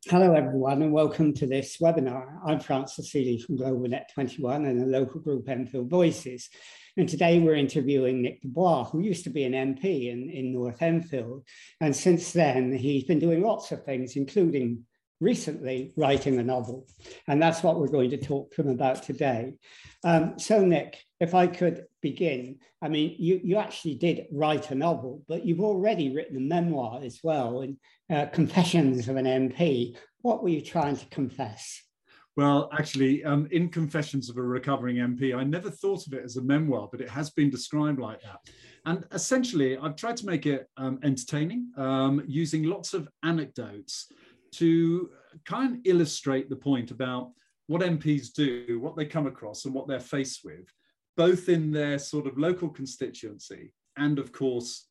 Hello, everyone, and welcome to this webinar. I'm Francis Seeley from GlobalNet 21 and the local group Enfield Voices. And today we're interviewing Nick Dubois, who used to be an MP in North Enfield. And since then, he's been doing lots of things, including recently writing a novel. And that's what we're going to talk to him about today. So Nick, if I could begin, I mean, you actually did write a novel, but you've already written a memoir as well, in Confessions of an MP. What were you trying to confess? Well, actually, in Confessions of a Recovering MP, I never thought of it as a memoir, but it has been described like that. And essentially, I've tried to make it entertaining, using lots of anecdotes to kind of illustrate the point about what MPs do, what they come across and what they're faced with, both in their sort of local constituency and, of course,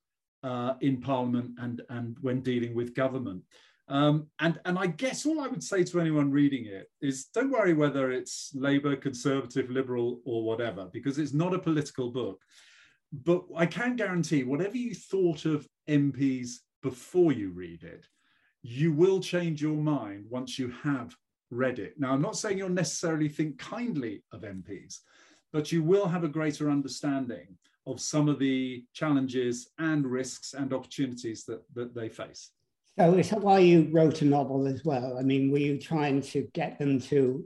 in Parliament and when dealing with government. And I guess all I would say to anyone reading it is don't worry whether it's Labour, Conservative, Liberal or whatever, because it's not a political book. But I can guarantee whatever you thought of MPs before you read it, you will change your mind once you have read it. Now, I'm not saying you'll necessarily think kindly of MPs, but you will have a greater understanding of some of the challenges and risks and opportunities that they face. So is that why you wrote a novel as well? I mean, were you trying to get them to,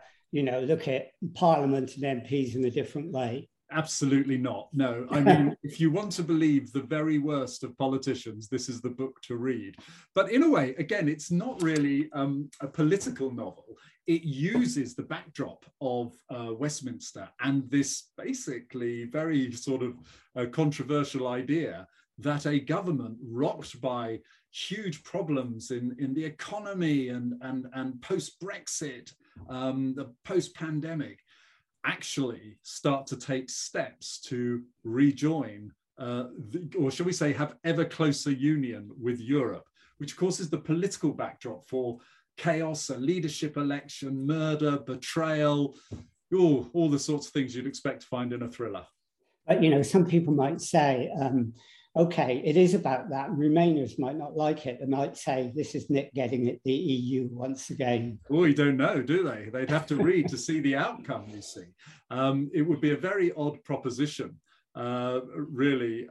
look at Parliament and MPs in a different way? Absolutely not. No, I mean, if you want to believe the very worst of politicians, this is the book to read. But in a way, again, it's not really a political novel. It uses the backdrop of Westminster and this basically very sort of controversial idea that a government rocked by huge problems in the economy and post-Brexit, the post-pandemic, actually start to take steps to rejoin, or shall we say, have ever closer union with Europe, which of course is the political backdrop for chaos, a leadership election, murder, betrayal, all the sorts of things you'd expect to find in a thriller. But, some people might say, okay, it is about that. Remainers might not like it. They might say, this is Nick getting at the EU once again. Oh, you don't know, do they? They'd have to read to see the outcome, you see. It would be a very odd proposition, really,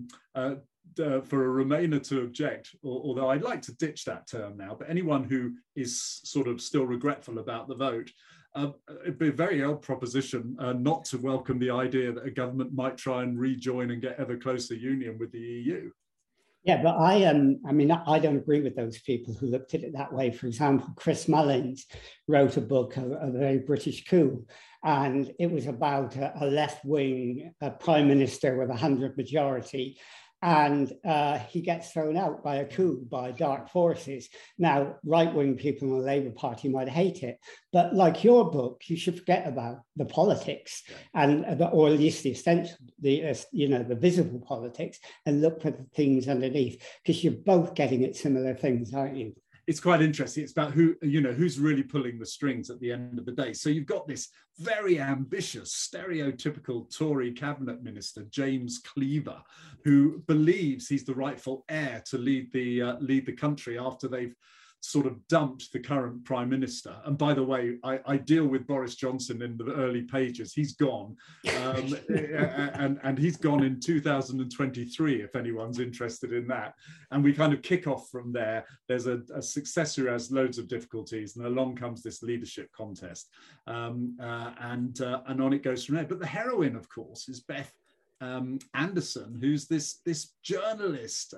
for a Remainer to object, although I'd like to ditch that term now, but anyone who is sort of still regretful about the vote, it'd be a very odd proposition not to welcome the idea that a government might try and rejoin and get ever closer union with the EU. Yeah, but I don't agree with those people who looked at it that way. For example, Chris Mullins wrote a book, A Very British Coup, and it was about a left-wing prime minister with 100 majority. And he gets thrown out by a coup by dark forces. Now, right-wing people in the Labour Party might hate it, but like your book, you should forget about the politics, or at least the essential, the visible politics, and look for the things underneath, because you're both getting at similar things, aren't you? It's quite interesting. It's about who's really pulling the strings at the end of the day. So you've got this very ambitious, stereotypical Tory cabinet minister, James Cleaver, who believes he's the rightful heir to lead the country after they've sort of dumped the current prime minister. And by the way, I deal with Boris Johnson in the early pages. He's gone, and he's gone in 2023, if anyone's interested in that. And we kind of kick off from there. There's a successor who has loads of difficulties, and along comes this leadership contest, and on it goes from there. But the heroine, of course, is Beth Anderson, who's this journalist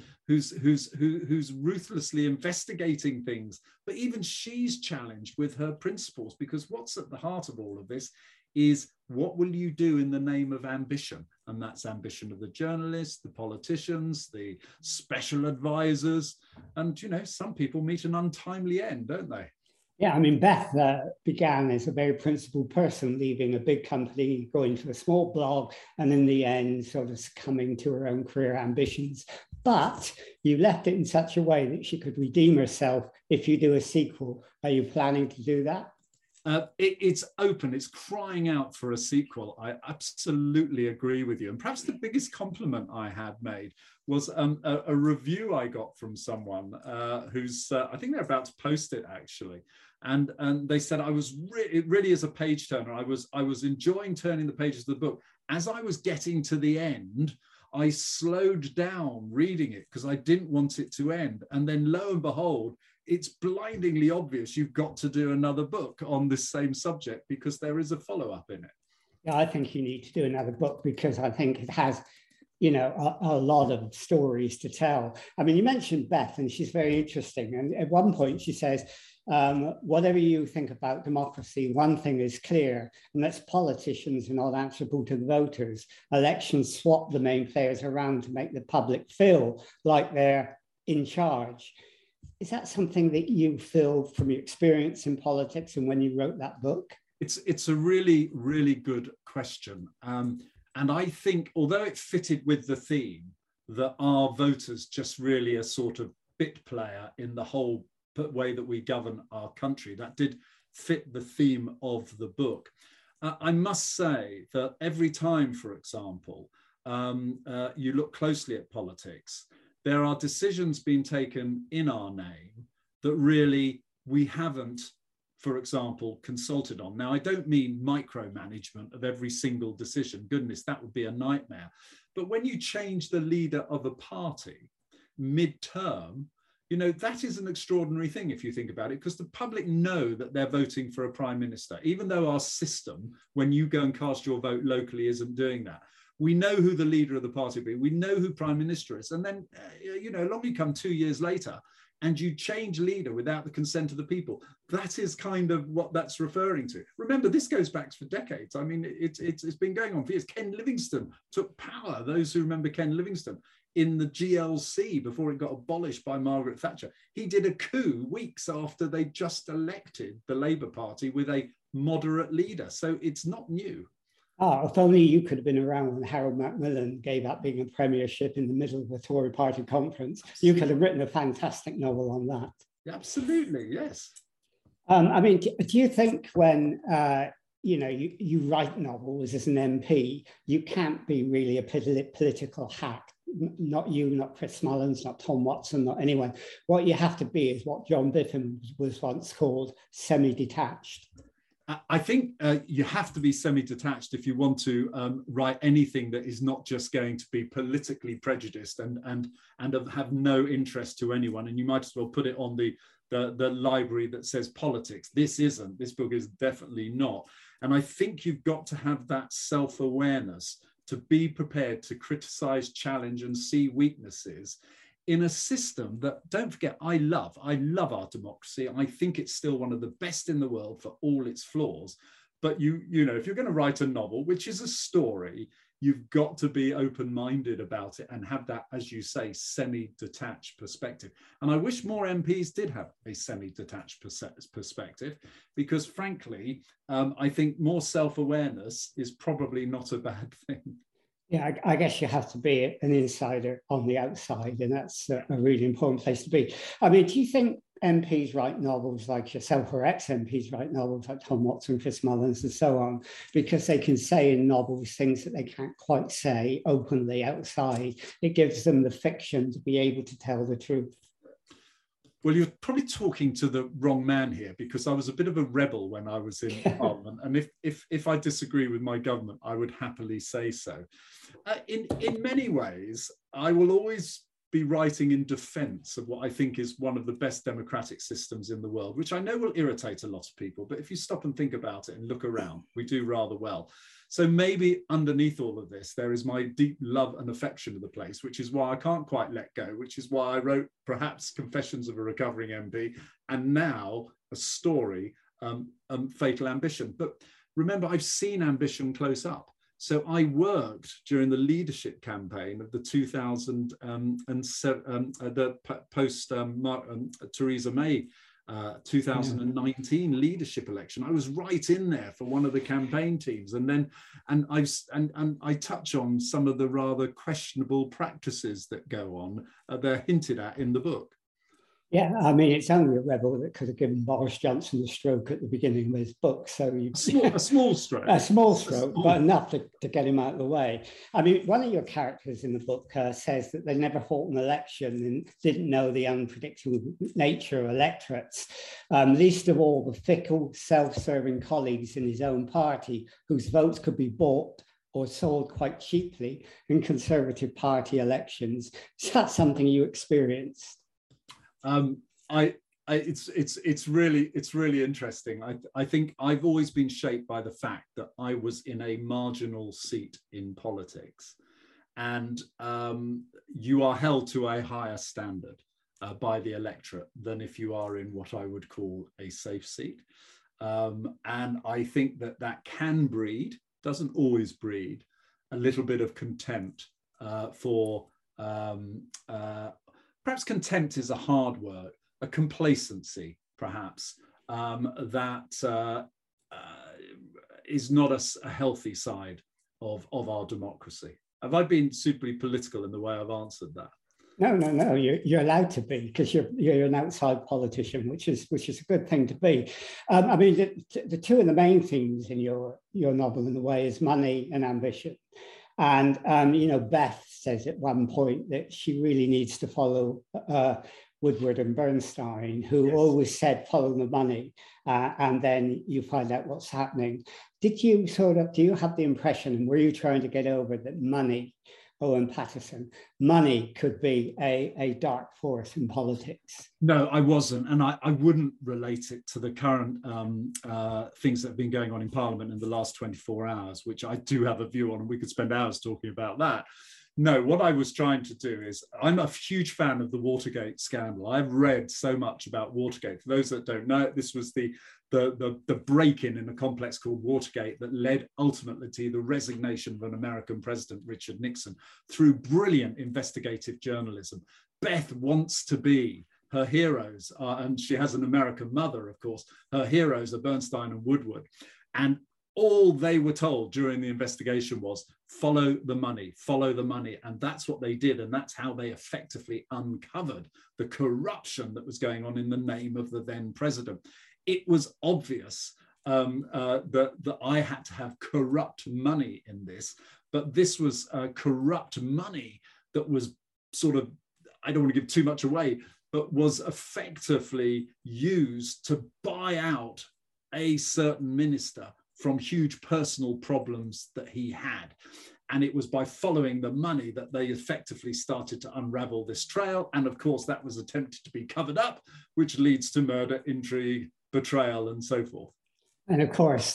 who's ruthlessly investigating things, but even she's challenged with her principles, because what's at the heart of all of this is what will you do in the name of ambition? And that's ambition of the journalists, the politicians, the special advisors, and some people meet an untimely end, don't they? Yeah, I mean, Beth began as a very principled person, leaving a big company, going to a small blog, and in the end, sort of succumbing to her own career ambitions. But you left it in such a way that she could redeem herself if you do a sequel. Are you planning to do that? It's open, it's crying out for a sequel. I absolutely agree with you. And perhaps the biggest compliment I had made was a review I got from someone who's, I think they're about to post it actually. And they said, it really is a page turner. I was enjoying turning the pages of the book. As I was getting to the end, I slowed down reading it because I didn't want it to end. And then lo and behold, it's blindingly obvious you've got to do another book on this same subject because there is a follow-up in it. Yeah, I think you need to do another book because I think it has, you know, a lot of stories to tell. I mean, you mentioned Beth, and she's very interesting. And at one point she says, whatever you think about democracy, one thing is clear, and that's politicians are not answerable to the voters. Elections swap the main players around to make the public feel like they're in charge. Is that something that you feel from your experience in politics and when you wrote that book? It's a really, really good question. And I think, although it fitted with the theme, that our voters just really a sort of bit player in the whole way that we govern our country, that did fit the theme of the book. I must say that every time, for example, you look closely at politics, there are decisions being taken in our name that really we haven't, for example, consulted on. Now, I don't mean micromanagement of every single decision. Goodness, that would be a nightmare. But when you change the leader of a party mid-term, you know, that is an extraordinary thing if you think about it, because the public know that they're voting for a prime minister, even though our system, when you go and cast your vote locally, isn't doing that. We know who the leader of the party will be. We know who prime minister is. And then, you know, along you come 2 years later and you change leader without the consent of the people. That is kind of what that's referring to. Remember, this goes back for decades. I mean, it's been going on for years. Ken Livingstone took power, those who remember Ken Livingstone, in the GLC before it got abolished by Margaret Thatcher. He did a coup weeks after they just elected the Labour Party with a moderate leader. So it's not new. Oh, if only you could have been around when Harold Macmillan gave up being a premiership in the middle of the Tory party conference. You could have written a fantastic novel on that. Absolutely, yes. I mean, do you think when you know you write novels as an MP, you can't be really a political hack? Not you, not Chris Mullins, not Tom Watson, not anyone. What you have to be is what John Biffin was once called semi-detached. I think you have to be semi-detached if you want to write anything that is not just going to be politically prejudiced and have no interest to anyone. And you might as well put it on the library that says politics. This isn't. This book is definitely not. And I think you've got to have that self-awareness to be prepared to criticize, challenge, and see weaknesses in a system that, don't forget, I love our democracy. I think it's still one of the best in the world for all its flaws. But you know, if you're going to write a novel, which is a story, you've got to be open-minded about it and have that, as you say, semi-detached perspective. And I wish more MPs did have a semi-detached perspective, because frankly, I think more self-awareness is probably not a bad thing. Yeah, I guess you have to be an insider on the outside, and that's a really important place to be. I mean, do you think MPs write novels like yourself, or ex-MPs write novels like Tom Watson, Chris Mullins, and so on, because they can say in novels things that they can't quite say openly outside? It gives them the fiction to be able to tell the truth. Well, you're probably talking to the wrong man here, because I was a bit of a rebel when I was in Parliament. And if I disagree with my government, I would happily say so. In many ways, I will always be writing in defense of what I think is one of the best democratic systems in the world, which I know will irritate a lot of people. But if you stop and think about it and look around, we do rather well. So maybe underneath all of this, there is my deep love and affection of the place, which is why I can't quite let go, which is why I wrote perhaps Confessions of a Recovering MP, and now a story, Fatal Ambition. But remember, I've seen ambition close up. So I worked during the leadership campaign of the 2007, the post Theresa May 2019 leadership election. I was right in there for one of the campaign teams, and I touch on some of the rather questionable practices that go on. They're hinted at in the book. Yeah, I mean, it's only a rebel that could have given Boris Johnson a stroke at the beginning of his book. So you, a small stroke. A small stroke, but enough to get him out of the way. I mean, one of your characters in the book says that they never fought an election and didn't know the unpredictable nature of electorates, least of all the fickle, self-serving colleagues in his own party whose votes could be bought or sold quite cheaply in Conservative Party elections. Is that something you experienced? It's really interesting. I think I've always been shaped by the fact that I was in a marginal seat in politics, and you are held to a higher standard by the electorate than if you are in what I would call a safe seat. And I think that can breed, doesn't always breed, a little bit of contempt for perhaps contempt is a hard word, a complacency, perhaps, that is not a healthy side of our democracy. Have I been suitably political in the way I've answered that? No. You're allowed to be, because you're an outside politician, which is a good thing to be. I mean, the two of the main themes in your novel, in a way, is money and ambition. And Beth says at one point that she really needs to follow Woodward and Bernstein, who always said, follow the money, and then you find out what's happening. Do you have the impression, and were you trying to get over that money, Owen Paterson, money could be a dark force in politics? No, I wasn't. And I wouldn't relate it to the current things that have been going on in Parliament in the last 24 hours, which I do have a view on, and we could spend hours talking about that. No, what I was trying to do is, I'm a huge fan of the Watergate scandal. I've read so much about Watergate. For those that don't know, this was the break-in in a complex called Watergate that led ultimately to the resignation of an American president, Richard Nixon, through brilliant investigative journalism. Beth wants to be, her heroes and she has an American mother, of course, her heroes are Bernstein and Woodward. And all they were told during the investigation was, follow the money, follow the money. And that's what they did. And that's how they effectively uncovered the corruption that was going on in the name of the then president. It was obvious that I had to have corrupt money in this, but this was corrupt money that was sort of, I don't want to give too much away, but was effectively used to buy out a certain minister from huge personal problems that he had. And it was by following the money that they effectively started to unravel this trail. And of course, that was attempted to be covered up, which leads to murder, intrigue, betrayal, and so forth. And of course,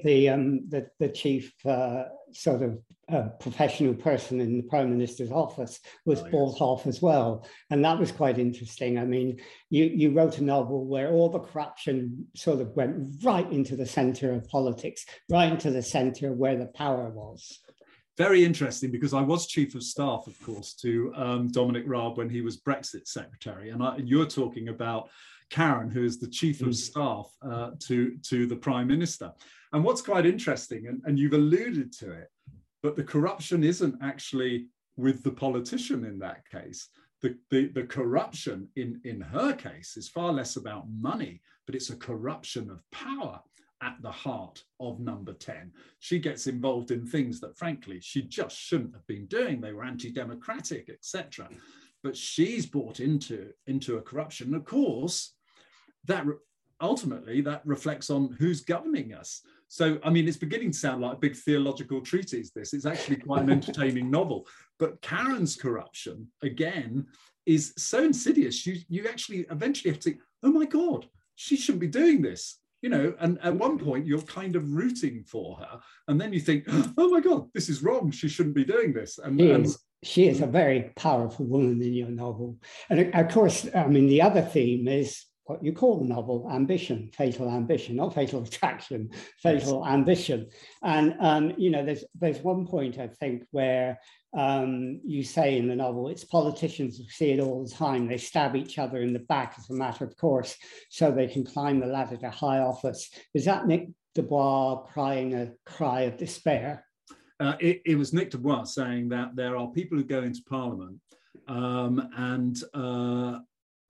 the chief sort of professional person in the Prime Minister's office was bought off as well. And that was quite interesting. I mean, you wrote a novel where all the corruption sort of went right into the center of politics, right into the center where the power was. Very interesting, because I was chief of staff, of course, to Dominic Raab when he was Brexit secretary. And you're talking about Karen, who is the chief of staff to the Prime Minister. And what's quite interesting, and you've alluded to it, but the corruption isn't actually with the politician in that case. The corruption in her case is far less about money, but it's a corruption of power at the heart of Number 10. She gets involved in things that, frankly, she just shouldn't have been doing. They were anti-democratic, etc. But she's bought into a corruption. Of course, that ultimately that reflects on who's governing us. So, I mean, it's beginning to sound like a big theological treatise, this. It's actually quite an entertaining novel. But Karen's corruption, again, is so insidious. You actually eventually have to think, oh my God, she shouldn't be doing this. You know, and at one point you're kind of rooting for her, and then you think, oh my God, this is wrong. She shouldn't be doing this. She is a very powerful woman in your novel. And of course, I mean, the other theme is what you call the novel, ambition, fatal ambition, not fatal attraction, fatal ambition. And, you know, there's one point, I think, where you say in the novel, it's politicians who see it all the time. They stab each other in the back as a matter of course, so they can climb the ladder to high office. Is that Nick Dubois crying a cry of despair? It was Nick Dubois saying that there are people who go into Parliament and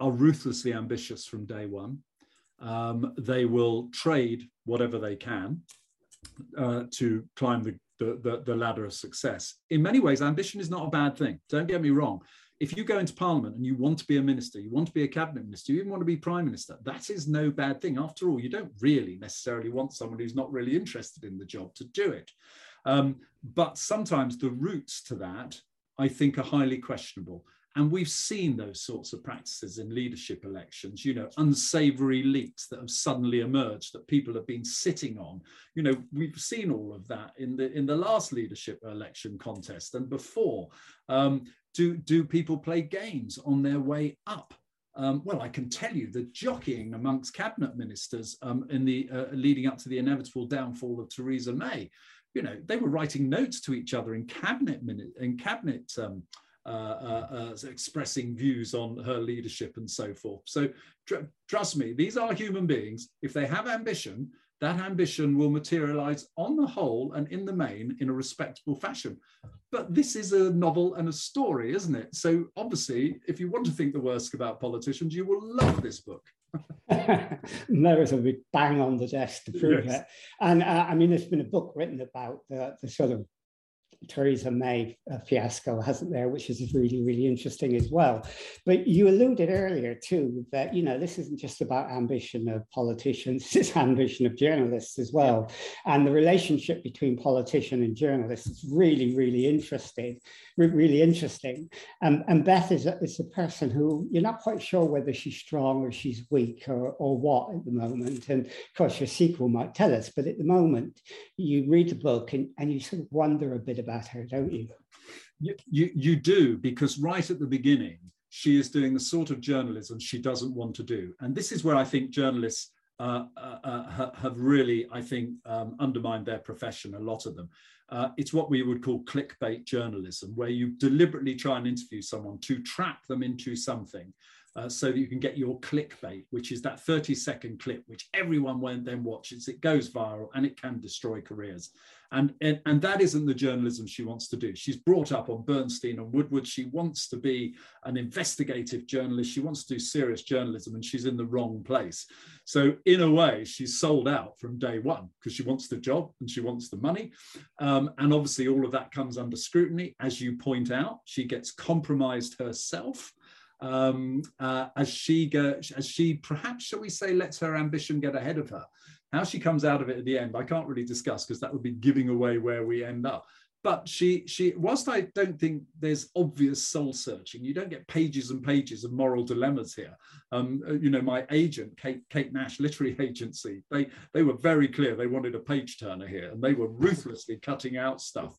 are ruthlessly ambitious from day one. They will trade whatever they can to climb the ladder of success. In many ways, ambition is not a bad thing. Don't get me wrong. If you go into Parliament and you want to be a minister, you want to be a cabinet minister, you even want to be prime minister, that is no bad thing. After all, you don't really necessarily want someone who's not really interested in the job to do it. But sometimes the routes to that, I think, are highly questionable. And we've seen those sorts of practices in leadership elections, you know, unsavory leaks that have suddenly emerged that people have been sitting on. You know, we've seen all of that in the last leadership election contest and before. Do people play games on their way up? Well, I can tell you the jockeying amongst cabinet ministers in the leading up to the inevitable downfall of Theresa May. You know, they were writing notes to each other in cabinet expressing views on her leadership and so forth. So trust me, these are human beings. If they have ambition, that ambition will materialize on the whole and in the main in a respectable fashion. But this is a novel and a story, isn't it? So obviously, if you want to think the worst about politicians, you will love this book. There is a big bang on the desk to prove it. And I mean, there's been a book written about the sort of Theresa May fiasco, hasn't there, which is really, really interesting as well. But you alluded earlier too that, you know, this isn't just about ambition of politicians, it's ambition of journalists as well. And the relationship between politician and journalist is really, really interesting. And Beth is a person who you're not quite sure whether she's strong or she's weak or what at the moment. And of course, your sequel might tell us, but at the moment, you read the book and you sort of wonder a bit about her, don't you? You do, because right at the beginning, she is doing the sort of journalism she doesn't want to do. And this is where I think journalists have really, I think, undermined their profession, a lot of them. It's what we would call clickbait journalism, where you deliberately try and interview someone to trap them into something so that you can get your clickbait, which is that 30-second clip, which everyone then watches. It goes viral and it can destroy careers. And that isn't the journalism she wants to do. She's brought up on Bernstein and Woodward. She wants to be an investigative journalist. She wants to do serious journalism, and she's in the wrong place. So in a way, she's sold out from day one because she wants the job and she wants the money. And obviously all of that comes under scrutiny. As you point out, she gets compromised herself. As she perhaps, shall we say, lets her ambition get ahead of her. How she comes out of it at the end, I can't really discuss because that would be giving away where we end up. But she, whilst I don't think there's obvious soul searching, you don't get pages and pages of moral dilemmas here. You know, my agent, Kate Nash Literary Agency, they were very clear. They wanted a page turner here, and they were ruthlessly cutting out stuff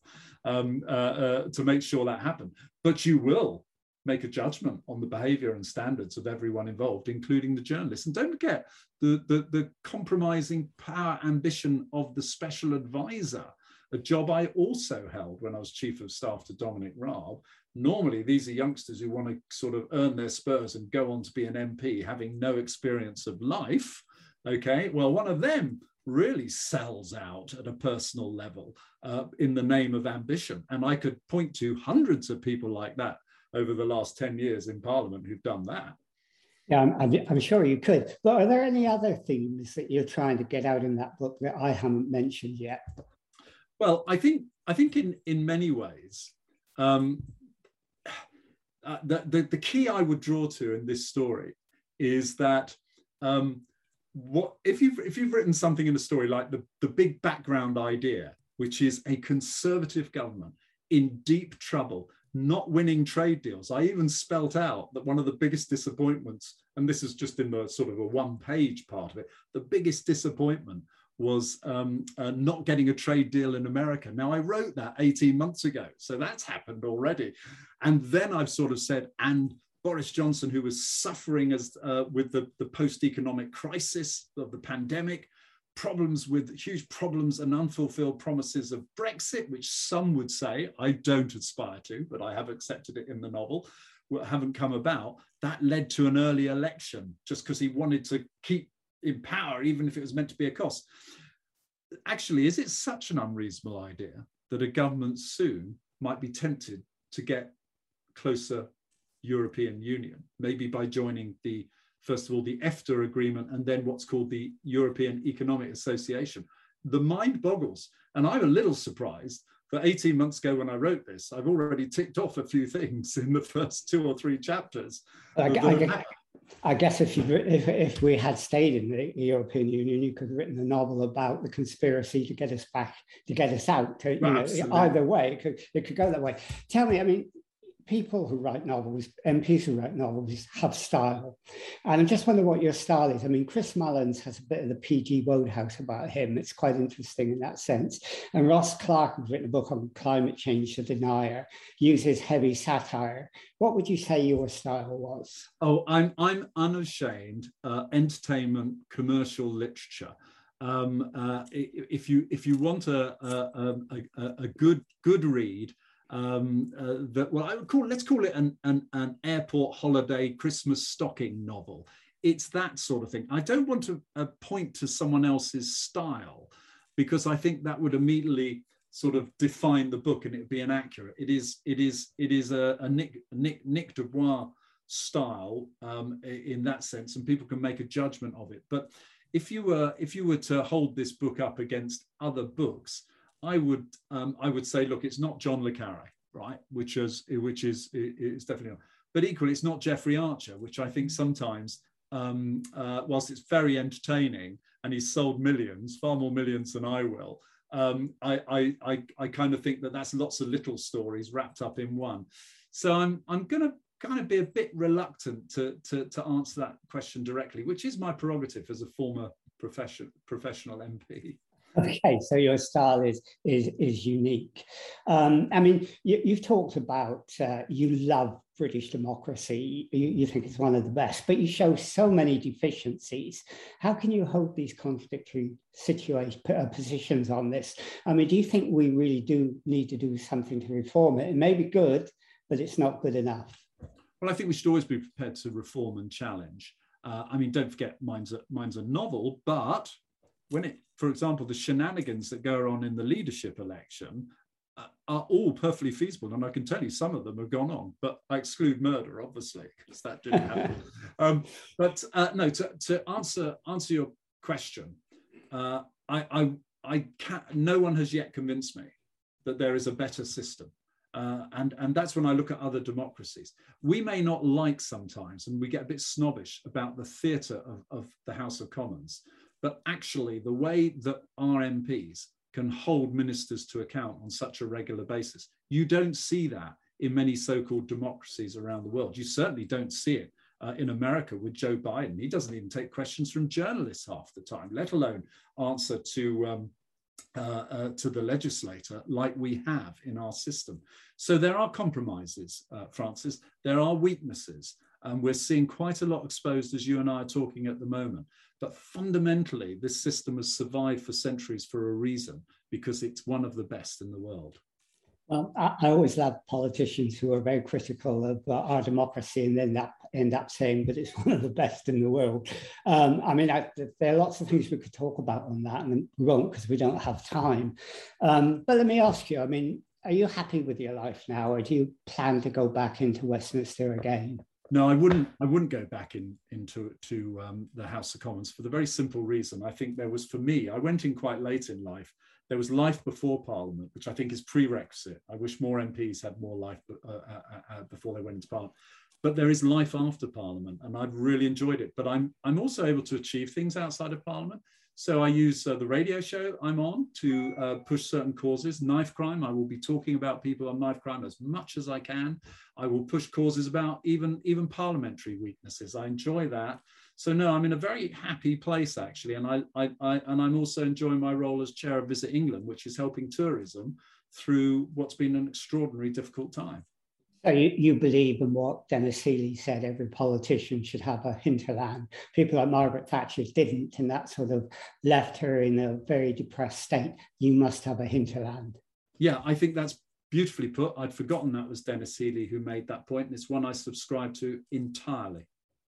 to make sure that happened. But you will make a judgment on the behavior and standards of everyone involved, including the journalists. And don't forget the compromising power ambition of the special advisor, a job I also held when I was chief of staff to Dominic Raab. Normally, these are youngsters who want to sort of earn their spurs and go on to be an MP, having no experience of life. Okay, well, one of them really sells out at a personal level in the name of ambition. And I could point to hundreds of people like that over the last 10 years in Parliament who've done that. Yeah, I'm sure you could. But are there any other themes that you're trying to get out in that book that I haven't mentioned yet? Well, I think in many ways, the key I would draw to in this story is that if you've written something in a story like the big background idea, which is a Conservative government in deep trouble, not winning trade deals. I even spelt out that one of the biggest disappointments, and this is just in the sort of a one-page part of it, the biggest disappointment was not getting a trade deal in America. Now, I wrote that 18 months ago, so that's happened already. And then I've sort of said, and Boris Johnson, who was suffering with the post-economic crisis of the pandemic, huge problems and unfulfilled promises of Brexit, which some would say, I don't aspire to, but I have accepted it in the novel, haven't come about. That led to an early election just because he wanted to keep in power, even if it was meant to be a cost. Actually, is it such an unreasonable idea that a government soon might be tempted to get closer European Union, maybe by joining first of all, the EFTA agreement, and then what's called the European Economic Association. The mind boggles. And I'm a little surprised that 18 months ago when I wrote this, I've already ticked off a few things in the first 2 or 3 chapters. I guess if we had stayed in the European Union, you could have written a novel about the conspiracy to get us back, to get us out. Either way, it could go that way. Tell me, I mean, people who write novels, MPs who write novels, have style. And I just wonder what your style is. I mean, Chris Mullins has a bit of the P.G. Wodehouse about him. It's quite interesting in that sense. And Ross Clarke, who's written a book on climate change, The Denier, uses heavy satire. What would you say your style was? Oh, I'm unashamed entertainment, commercial literature. If you want a good read, let's call it an airport holiday Christmas stocking novel. It's that sort of thing. I don't want to point to someone else's style, because I think that would immediately sort of define the book and it would be inaccurate. It is a Nick Dubois style in that sense, and people can make a judgment of it. But if you were to hold this book up against other books, I would say, look, it's not John le Carré, right? Which is definitely not. But equally, it's not Jeffrey Archer, which I think sometimes, whilst it's very entertaining and he's sold millions, far more millions than I will, I kind of think that that's lots of little stories wrapped up in one. So I'm going to kind of be a bit reluctant to answer that question directly, which is my prerogative as a former professional MP. Okay, so your style is unique. I mean, you've talked about you love British democracy. You think it's one of the best, but you show so many deficiencies. How can you hold these contradictory positions on this? I mean, do you think we really do need to do something to reform it? It may be good, but it's not good enough. Well, I think we should always be prepared to reform and challenge. I mean, don't forget, mine's a novel, but for example, the shenanigans that go on in the leadership election are all perfectly feasible. And I can tell you some of them have gone on, but I exclude murder, obviously, because that didn't happen. No, to answer your question, no one has yet convinced me that there is a better system. And that's when I look at other democracies. We may not like sometimes, and we get a bit snobbish about the theatre of the House of Commons, but actually the way that our MPs can hold ministers to account on such a regular basis, you don't see that in many so-called democracies around the world. You certainly don't see it in America with Joe Biden. He doesn't even take questions from journalists half the time, let alone answer to the legislator like we have in our system. So there are compromises, Francis. There are weaknesses. And we're seeing quite a lot exposed, as you and I are talking at the moment. But fundamentally, this system has survived for centuries for a reason, because it's one of the best in the world. Well, I always love politicians who are very critical of our democracy and then end up saying that it's one of the best in the world. I mean, there are lots of things we could talk about on that, and we won't because we don't have time. But let me ask you, I mean, are you happy with your life now, or do you plan to go back into Westminster again? No, I wouldn't go back into the House of Commons for the very simple reason. I think there was, for me, I went in quite late in life. There was life before Parliament, which I think is prerequisite. I wish more MPs had more life before they went into Parliament. But there is life after Parliament, and I've really enjoyed it. But I'm also able to achieve things outside of Parliament. So I use the radio show I'm on to push certain causes. Knife crime, I will be talking about people on knife crime as much as I can. I will push causes about even parliamentary weaknesses. I enjoy that. So no, I'm in a very happy place actually, and I'm also enjoying my role as chair of Visit England, which is helping tourism through what's been an extraordinarily difficult time. So you believe in what Denis Healey said, every politician should have a hinterland. People like Margaret Thatcher didn't, and that sort of left her in a very depressed state. You must have a hinterland. Yeah, I think that's beautifully put. I'd forgotten that was Denis Healey who made that point, and it's one I subscribe to entirely.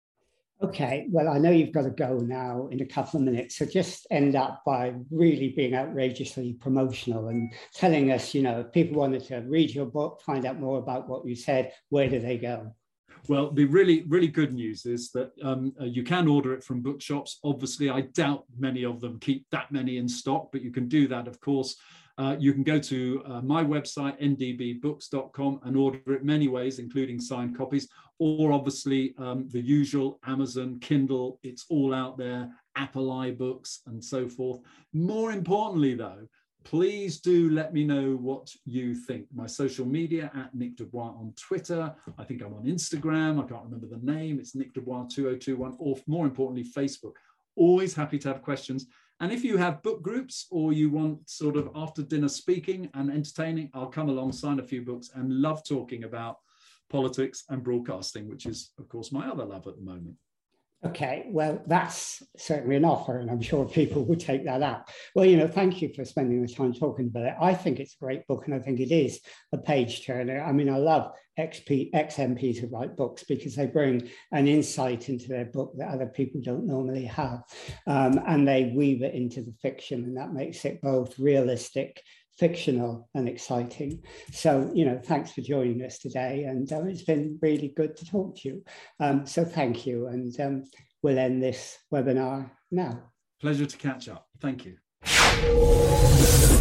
Okay, well, I know you've got to go now in a couple of minutes, so just end up by really being outrageously promotional and telling us, you know, if people wanted to read your book, find out more about what you said, where do they go? Well, the really, really good news is that you can order it from bookshops. Obviously, I doubt many of them keep that many in stock, but you can do that, of course. You can go to my website, ndbbooks.com, and order it many ways, including signed copies, or obviously the usual Amazon, Kindle, it's all out there, Apple iBooks, and so forth. More importantly, though, please do let me know what you think. My social media at Nick Dubois on Twitter. I think I'm on Instagram. I can't remember the name. It's Nick Dubois 2021, or more importantly, Facebook. Always happy to have questions. And if you have book groups or you want sort of after dinner speaking and entertaining, I'll come along, sign a few books, and love talking about politics and broadcasting, which is, of course, my other love at the moment. Okay, well, that's certainly an offer, and I'm sure people would take that up. Well, thank you for spending the time talking about it. I think it's a great book, and I think it is a page turner. I mean, I love ex-MPs who write books because they bring an insight into their book that other people don't normally have, and they weave it into the fiction, and that makes it both realistic, fictional, and exciting. So, thanks for joining us today, and it's been really good to talk to you. So thank you, and we'll end this webinar now. Pleasure to catch up. Thank you.